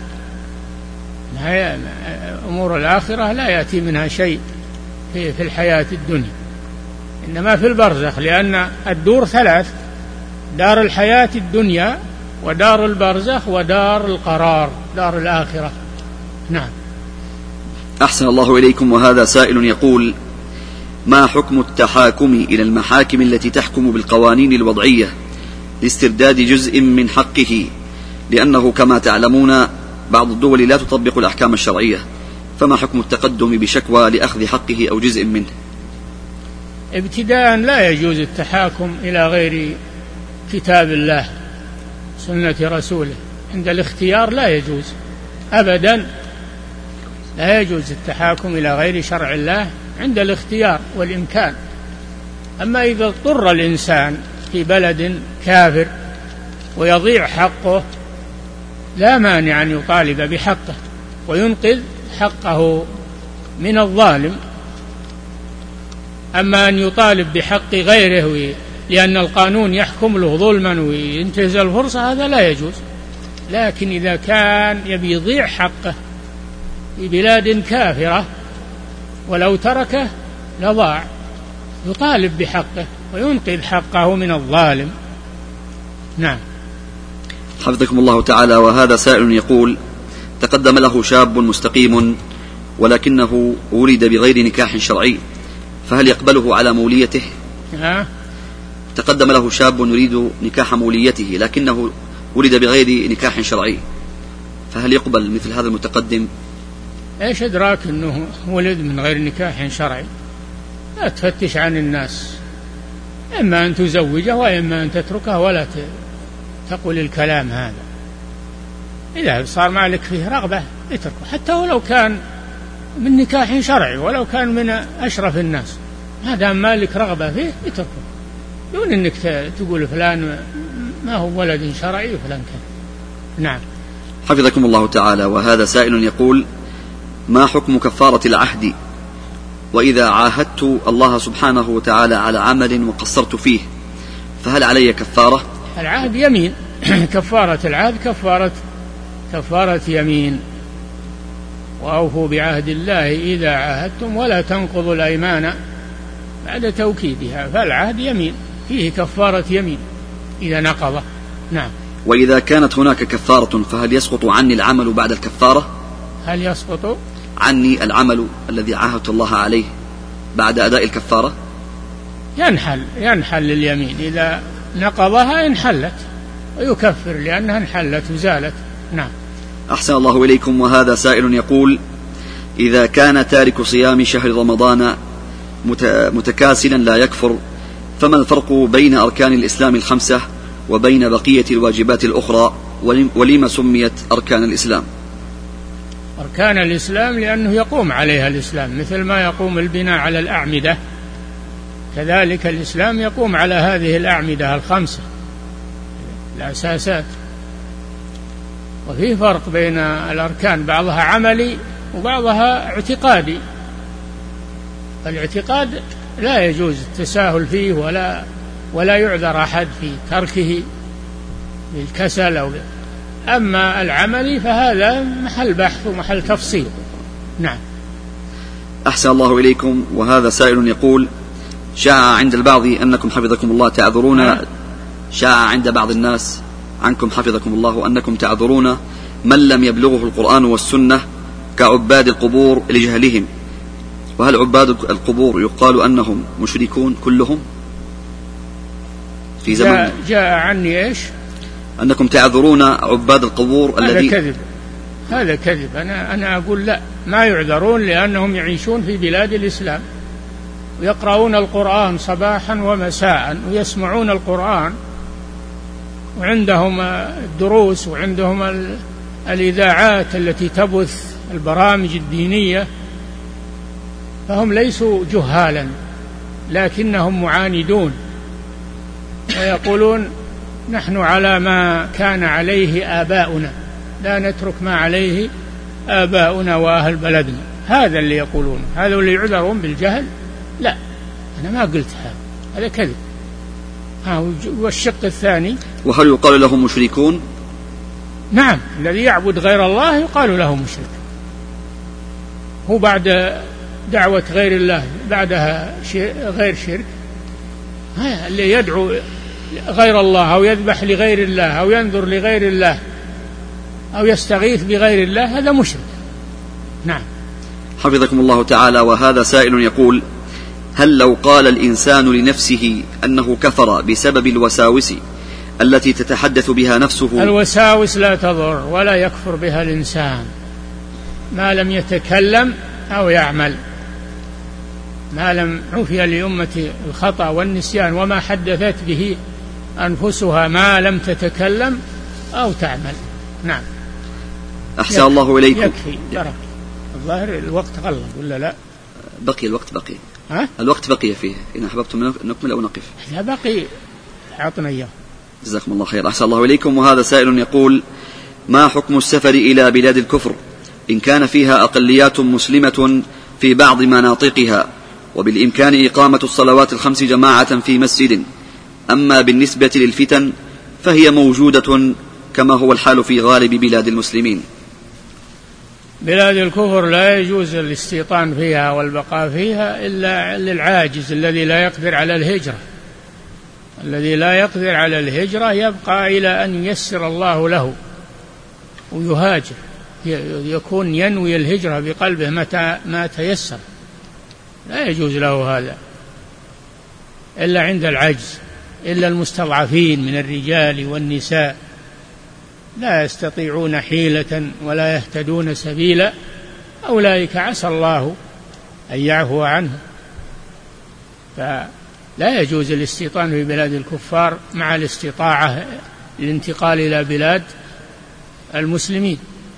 أمور الآخرة لا يأتي منها شيء في في الحياة الدنيا، إنما في البرزخ، لأن الدور ثلاث: دار الحياة الدنيا ودار البرزخ ودار القرار، دار الآخرة. نعم. أحسن الله إليكم. وهذا سائل يقول: ما حكم التحاكم إلى المحاكم التي تحكم بالقوانين الوضعية لاسترداد جزء من حقه، لأنه كما تعلمون بعض الدول لا تطبق الأحكام الشرعية، فما حكم التقدم بشكوى لأخذ حقه أو جزء منه؟ ابتداء لا يجوز التحاكم إلى غير كتاب الله سنة رسوله. عند الاختيار لا يجوز أبدا، لا يجوز التحاكم إلى غير شرع الله عند الاختيار والإمكان. أما إذا اضطر الإنسان في بلد كافر ويضيع حقه لا مانع أن يطالب بحقه، وينقذ حقه من الظالم. أما أن يطالب بحق غيره لأن القانون يحكم له ظلما وينتهز الفرصة هذا لا يجوز. لكن إذا كان يبي يضيع حقه في بلاد كافرة ولو تركه لضاع يطالب بحقه وينقذ حقه من الظالم. نعم. حفظكم الله تعالى. وهذا سائل يقول: تقدم له شاب مستقيم ولكنه ولد بغير نكاح شرعي، فهل يقبله على موليته؟ ها؟ تقدم له شاب يريد نكاح موليته لكنه ولد بغير نكاح شرعي، فهل يقبل مثل هذا المتقدم؟ ايش ادراك انه ولد من غير نكاح شرعي؟ لا تفتش عن الناس، اما ان تزوجه واما ان تتركه ولا تقول الكلام هذا. اذا صار مالك فيه رغبه اتركه حتى ولو كان من نكاح شرعي ولو كان من اشرف الناس، ما دام مالك رغبه فيه اتركه، دون انك تقول فلان ما هو ولد شرعي وفلان كان. نعم. حفظكم الله تعالى. وهذا سائل يقول: ما حكم كفارة العهد وإذا عاهدت الله سبحانه وتعالى على عمل وقصرت فيه فهل علي كفارة؟ العهد يمين. كفارة العهد كفارة كفارة يمين. وأوفوا بعهد الله إذا عاهدتم ولا تنقضوا الأيمان بعد توكيدها، فالعهد يمين فيه كفارة يمين إذا نقضه. نعم. وإذا كانت هناك كفارة فهل يسقط عني العمل بعد الكفارة؟ هل يسقط عني العمل الذي عاهدت الله عليه بعد أداء الكفارة؟ ينحل ينحل اليمين إذا نقضها انحلت ويكفر لأنها انحلت وزالت. نعم. أحسن الله إليكم. وهذا سائل يقول: إذا كان تارك صيام شهر رمضان متكاسلا لا يكفر، فما الفرق بين أركان الإسلام الخمسة وبين بقية الواجبات الأخرى، ولما سميت أركان الإسلام؟ أركان الإسلام لأنه يقوم عليها الإسلام، مثل ما يقوم البناء على الأعمدة كذلك الإسلام يقوم على هذه الأعمدة الخمسة الأساسات. وفي فرق بين الأركان، بعضها عملي وبعضها اعتقادي. الاعتقاد لا يجوز التساهل فيه ولا ولا يعذر أحد في تركه بالكسل أو. أما العملي فهذا محل بحث ومحل تفصيل. نعم. أحسن الله إليكم. وهذا سائل يقول: شاع عند البعض أنكم حفظكم الله تعذرون شاع عند بعض الناس عنكم حفظكم الله أنكم تعذرون من لم يبلغه القرآن والسنة كعباد القبور لجهلهم، وهل عباد القبور يقال أنهم مشركون كلهم في زمن؟ جاء, جاء عني إيش؟ أنكم تعذرون عباد القبور الذي هذا كذب. هذا كذب. أنا أنا أقول لا، ما يعذرون لأنهم يعيشون في بلاد الإسلام ويقرؤون القرآن صباحا ومساء ويسمعون القرآن وعندهم الدروس وعندهم الإذاعات التي تبث البرامج الدينية، فهم ليسوا جهالا لكنهم معاندون ويقولون نحن على ما كان عليه آباؤنا لا نترك ما عليه آباؤنا وأهل بلدنا. هذا اللي يقولون، هذا اللي يعذرون بالجهل. لا، أنا ما قلت هذا، هذا كذب. ها، والشق الثاني: وهل يقال لهم مشركون؟ نعم، الذي يعبد غير الله يقال له مشرك. هو بعد دعوة غير الله بعدها غير شرك. ها، اللي يدعو غير الله أو يذبح لغير الله أو ينذر لغير الله أو يستغيث بغير الله هذا مشرك. نعم. حفظكم الله تعالى. وهذا سائل يقول: هل لو قال الإنسان لنفسه أنه كفر بسبب الوساوس التي تتحدث بها نفسه؟ الوساوس لا تضر ولا يكفر بها الإنسان ما لم يتكلم أو يعمل، ما لم عفي لأمة الخطأ والنسيان وما حدثت به أنفسها ما لم تتكلم أو تعمل. نعم. أحسن الله إليكم. يكفي بركة. الظاهر الوقت غلط ولا لا؟ بقي الوقت بقي. ها؟ الوقت بقي فيه، إن أحببتم نكمل أو نقف؟ لا بقي، أعطنا إياه. جزاكم الله خير. أحسن الله إليكم. وهذا سائل يقول: ما حكم السفر إلى بلاد الكفر إن كان فيها أقليات مسلمة في بعض مناطقها، وبالإمكان إقامة الصلوات الخمس جماعة في مسجد. أما بالنسبة للفتن فهي موجودة كما هو الحال في غالب بلاد المسلمين. بلاد الكفر لا يجوز الاستيطان فيها والبقاء فيها إلا للعاجز الذي لا يقدر على الهجرة. الذي لا يقدر على الهجرة يبقى إلى أن ييسر الله له ويهاجر، يكون ينوي الهجرة بقلبه متى ما تيسر. لا يجوز له هذا إلا عند العجز، إلا المستضعفين من الرجال والنساء لا يستطيعون حيلة ولا يهتدون سبيلا، أولئك عسى الله أن يعفو عنه. فلا يجوز الاستيطان في بلاد الكفار مع الاستطاعة الانتقال إلى بلاد المسلمين.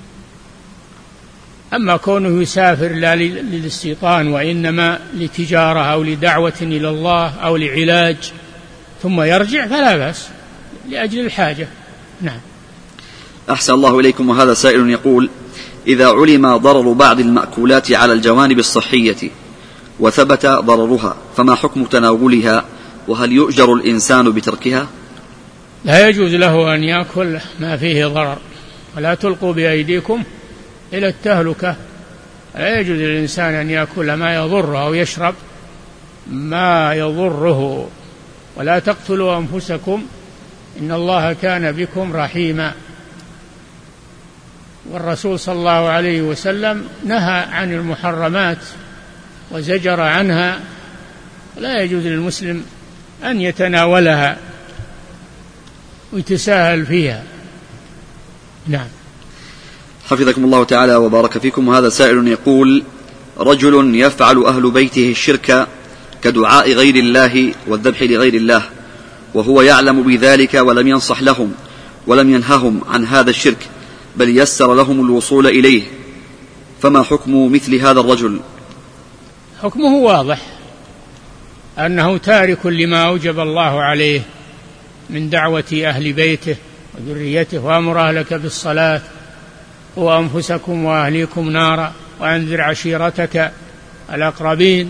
أما كونه يسافر لا للاستيطان وإنما لتجارة أو لدعوة إلى الله أو لعلاج ثم يرجع فلا بأس لأجل الحاجة. نعم. أحسن الله إليكم. وهذا سائل يقول: إذا علم ضرر بعض المأكولات على الجوانب الصحية وثبت ضررها فما حكم تناولها، وهل يؤجر الإنسان بتركها؟ لا يجوز له أن يأكل ما فيه ضرر، ولا تلقوا بأيديكم إلى التهلكة. لا يجوز للإنسان أن يأكل ما يضره أو يشرب ما يضره. ولا تقتلوا أنفسكم إن الله كان بكم رحيما. والرسول صلى الله عليه وسلم نهى عن المحرمات وزجر عنها، لا يجوز للمسلم أن يتناولها ويتساهل فيها. نعم. حفظكم الله تعالى وبارك فيكم. وهذا سائل يقول: رجل يفعل أهل بيته الشرك كدعاء غير الله والذبح لغير الله، وهو يعلم بذلك ولم ينصح لهم ولم ينههم عن هذا الشرك، بل يسر لهم الوصول إليه، فما حكم مثل هذا الرجل؟ حكمه واضح، أنه تارك لما أوجب الله عليه من دعوة أهل بيته وذريته. وأمر أهلك بالصلاة وأنفسكم وأهليكم نارا وأنذر عشيرتك الأقربين.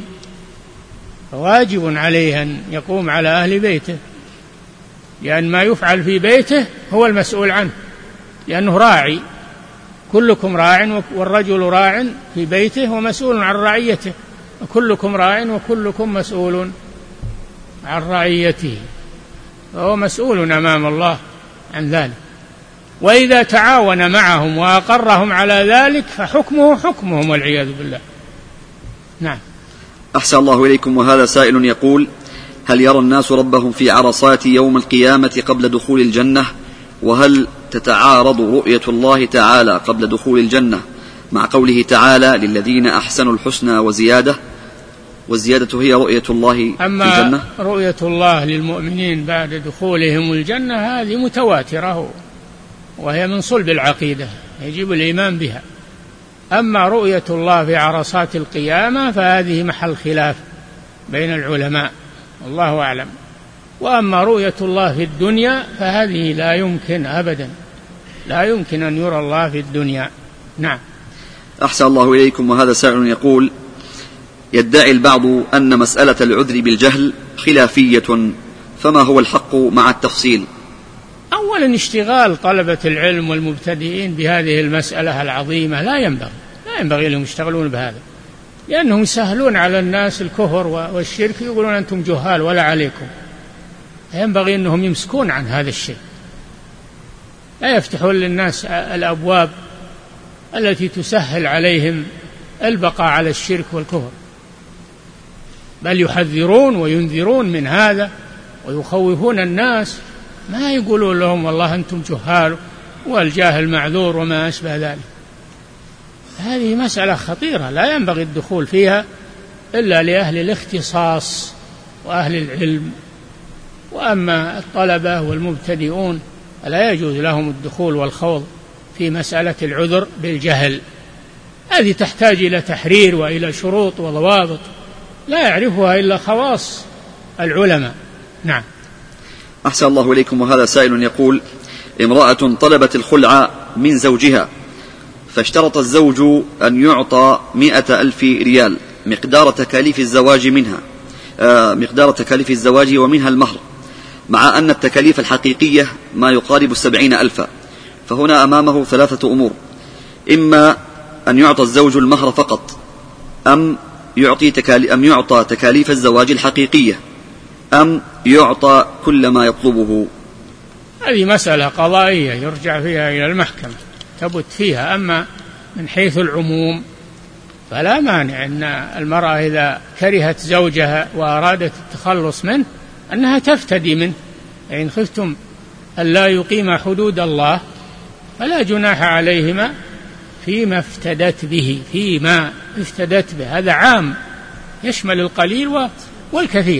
واجب عليه أن يقوم على أهل بيته، لأن ما يفعل في بيته هو المسؤول عنه، لأنه راعي. كلكم راع والرجل راع في بيته ومسؤول عن رعيته، وكلكم راع وكلكم مسؤول عن رعيته، فهو مسؤول أمام الله عن ذلك. وإذا تعاون معهم وأقرهم على ذلك فحكمه حكمهم والعياذ بالله. نعم. أحسن الله إليكم. وهذا سائل يقول: هل يرى الناس ربهم في عرصات يوم القيامة قبل دخول الجنة؟ وهل تتعارض رؤية الله تعالى قبل دخول الجنة مع قوله تعالى: للذين أحسنوا الحسنى وزيادة، والزيادة هي رؤية الله في الجنة؟ أما رؤية الله للمؤمنين بعد دخولهم الجنة هذه متواترة، وهي من صلب العقيدة يجب الإيمان بها. أما رؤية الله في عرصات القيامة فهذه محل خلاف بين العلماء، والله أعلم. وأما رؤية الله في الدنيا فهذه لا يمكن أبدا، لا يمكن أن يرى الله في الدنيا. نعم. أحسن الله إليكم. وهذا سائل يقول: يدعي البعض أن مسألة العذر بالجهل خلافية، فما هو الحق مع التفصيل؟ أولا اشتغال طلبة العلم والمبتدئين بهذه المسألة العظيمة لا ينبغي لا ينبغي لهم يشتغلون بهذا، لأنهم يسهلون على الناس الكفر والشرك، يقولون أنتم جهال ولا عليكم. ينبغي أنهم يمسكون عن هذا الشيء، لا يفتحون للناس الأبواب التي تسهل عليهم البقاء على الشرك والكفر، بل يحذرون وينذرون من هذا ويخوفون الناس، ما يقولون لهم والله أنتم جهال والجاهل معذور وما أشبه ذلك. هذه مسألة خطيرة لا ينبغي الدخول فيها إلا لأهل الاختصاص وأهل العلم. وأما الطلبة والمبتدئون لا يجوز لهم الدخول والخوض في مسألة العذر بالجهل، هذه تحتاج إلى تحرير وإلى شروط وضوابط لا يعرفها إلا خواص العلماء. نعم. أحسن الله إليكم. وهذا سائل يقول: امرأة طلبت الخلع من زوجها فاشترط الزوج أن يعطى مئة ألف ريال مقدار تكاليف الزواج منها آه مقدار تكاليف الزواج ومنها المهر، مع أن التكاليف الحقيقية ما يقارب السبعين ألفا. فهنا أمامه ثلاثة أمور: إما أن يعطى الزوج المهر فقط، أم يعطي تكاليف أم يعطى تكاليف الزواج الحقيقية، أم يعطى كل ما يطلبه. هذه مسألة قضائية يرجع فيها إلى المحكمة تبت فيها. أما من حيث العموم فلا مانع أن المرأة إذا كرهت زوجها وأرادت التخلص منه أنها تفتدي منه. إن خفتم ألا يقيم حدود الله فلا جناح عليهما فيما افتدت به فيما افتدت به. هذا عام يشمل القليل والكثير.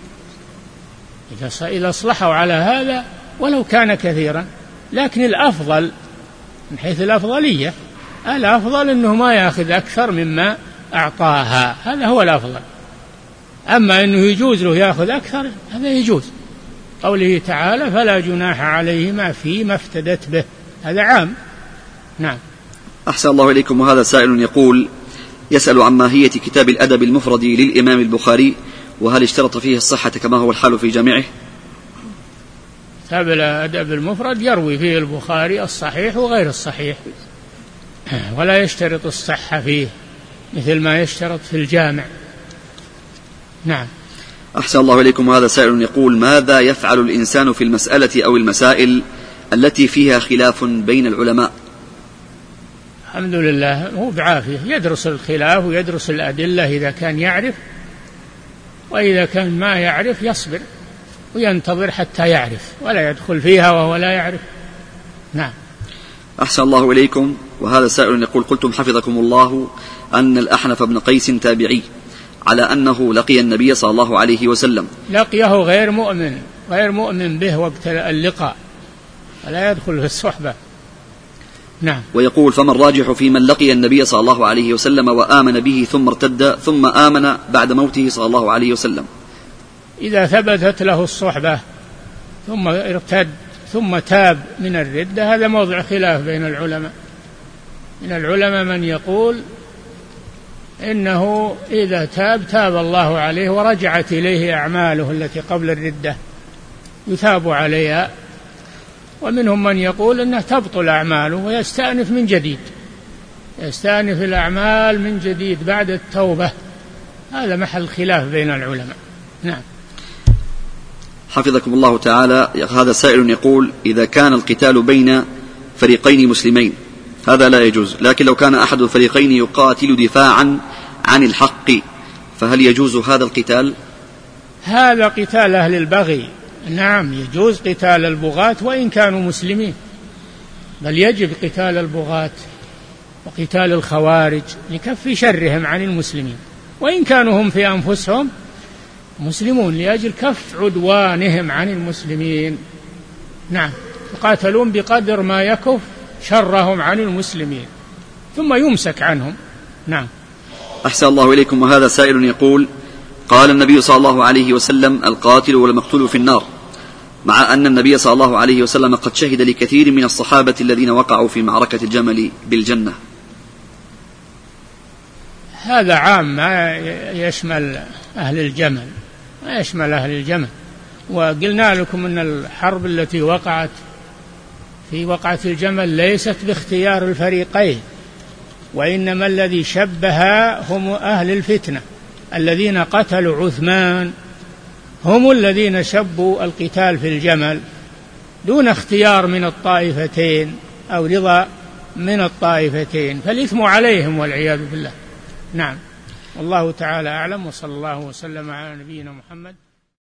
إذا أصلحوا على هذا ولو كان كثيرا، لكن الأفضل من حيث الأفضلية الأفضل أنه ما يأخذ أكثر مما أعطاها، هذا هو الأفضل. أما أنه يجوز له يأخذ أكثر هذا يجوز. قوله تعالى فلا جناح عليهما فيما افتدت به، هذا عام. نعم. أحسن الله إليكم. وهذا سائل يقول يسأل عن ماهية كتاب الأدب المفرد للإمام البخاري، وهل اشترط فيه الصحة كما هو الحال في جامعه؟ كتاب الأدب المفرد يروي فيه البخاري الصحيح وغير الصحيح، ولا يشترط الصحة فيه مثل ما يشترط في الجامع. نعم. أحسن الله إليكم. وهذا سائل يقول ماذا يفعل الإنسان في المسألة أو المسائل التي فيها خلاف بين العلماء؟ الحمد لله هو بعافية، يدرس الخلاف ويدرس الأدلة إذا كان يعرف، وإذا كان ما يعرف يصبر وينتظر حتى يعرف، ولا يدخل فيها وهو لا يعرف. نعم. أحسن الله إليكم. وهذا سائل يقول قلتم حفظكم الله أن الأحنف بن قيس تابعي، على أنه لقي النبي صلى الله عليه وسلم. لقيه غير مؤمن غير مؤمن به وقت اللقاء، ولا يدخل في الصحبة. نعم. ويقول فما الراجح في من لقي النبي صلى الله عليه وسلم وآمن به ثم ارتد ثم آمن بعد موته صلى الله عليه وسلم؟ إذا ثبتت له الصحبة ثم ارتد ثم تاب من الردة هذا موضع خلاف بين العلماء. من العلماء من يقول إنه إذا تاب تاب الله عليه ورجعت إليه أعماله التي قبل الردة يثاب عليها، ومنهم من يقول أنه تبطل أعماله ويستأنف من جديد، يستأنف الأعمال من جديد بعد التوبة. هذا محل خلاف بين العلماء. نعم. حفظكم الله تعالى. هذا سائل يقول إذا كان القتال بين فريقين مسلمين هذا لا يجوز، لكن لو كان أحد الفريقين يقاتل دفاعا عن الحق فهل يجوز هذا القتال؟ هذا قتال أهل البغي. نعم يجوز قتال البغاة وإن كانوا مسلمين، بل يجب قتال البغاة وقتال الخوارج لكف شرهم عن المسلمين، وإن كانوا هم في أنفسهم مسلمون، لأجل كف عدوانهم عن المسلمين. نعم. يقاتلون بقدر ما يكف شرهم عن المسلمين ثم يمسك عنهم. نعم. أحسن الله إليكم. وهذا سائل يقول قال النبي صلى الله عليه وسلم القاتل والمقتول في النار، مع أن النبي صلى الله عليه وسلم قد شهد لكثير من الصحابة الذين وقعوا في معركة الجمل بالجنة. هذا عام ما يشمل أهل الجمل، ما يشمل أهل الجمل. وقلنا لكم أن الحرب التي وقعت في وقعة الجمل ليست باختيار الفريقين، وإنما الذي شبها هم أهل الفتنة الذين قتلوا عثمان، هم الذين شبوا القتال في الجمل دون اختيار من الطائفتين أو رضا من الطائفتين، فالإثم عليهم والعياذ بالله. نعم. والله تعالى أعلم، وصلى الله وسلم على نبينا محمد.